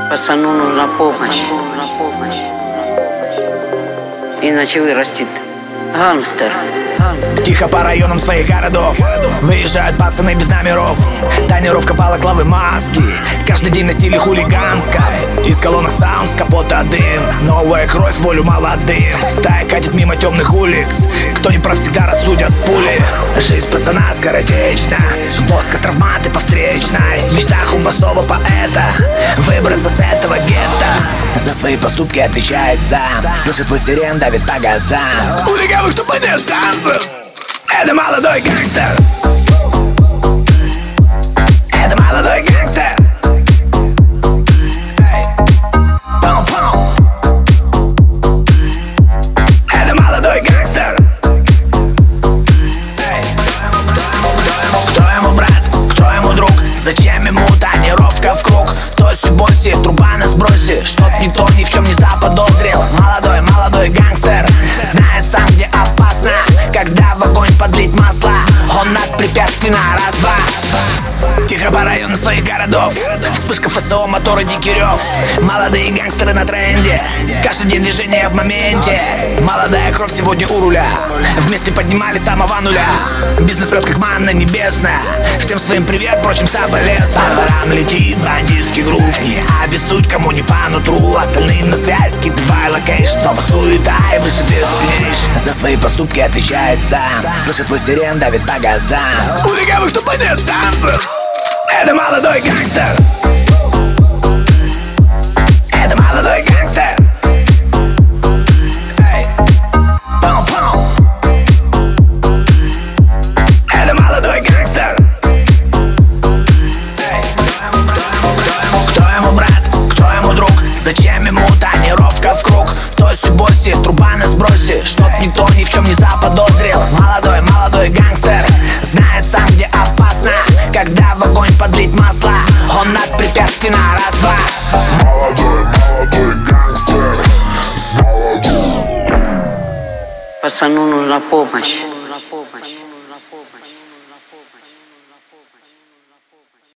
Пацану нужна помощь, иначе вырастет гангстер. Тихо по районам своих городов выезжают пацаны без номеров. Тонировка балаклавы, маски, каждый день на стиле хулиганской. Из колонок саунд, с капота дым, новая кровь, волю молодым. Стая катит мимо темных улиц, кто не прав, всегда рассудят пули. Жизнь пацана скоротечна, плоско травматы по встречной. В мечтах у басового поэта выбраться с этого гетто. За свои поступки отвечает сам, слышит твой сирен, давит по газам. У легавых тупо нет шансов. Это молодой гангстер. Это молодой гангстер. Это молодой гангстер. Кто ему брат, кто ему друг? Зачем ему тонировка в круг? То боси, труба на сбросе, чтоб никто ни в чем не заподозрил. Молодой гангстер знает сам, где опасно, когда в огонь подлить масло. Он над препятствий на раз-два. Тихо по районам своих городов, вспышка ФСО, моторы, дикий рев. Молодые гангстеры на тренде, каждый день движение в моменте. Молодая кровь сегодня у руля, вместе поднимали с самого нуля. Бизнес прет как манна небесная, всем своим привет, прочим соболезную. По дворам летит бандитский грув, не обессудь, кому не по нутру. Остальным на связь, скидывай локейшн, снова суета и выше бьет сильнейший. За свои поступки отвечает сам, слышит твой сирен, давит по газам. У легавых тупо нет шансов. Это молодой гангстер. Это молодой гангстер. Это молодой гангстер. Кто ему брат, кто ему друг? Зачем ему тонировка в круг? То есть боси, труба на сбросе, чтоб никто ни в чем не заподозрил. Молодой гангстер знает сам, где опасно, когда в огонь подлить масло. Он над препятствий на раз-два. Молодой гангстер. Пацану нужна помощь.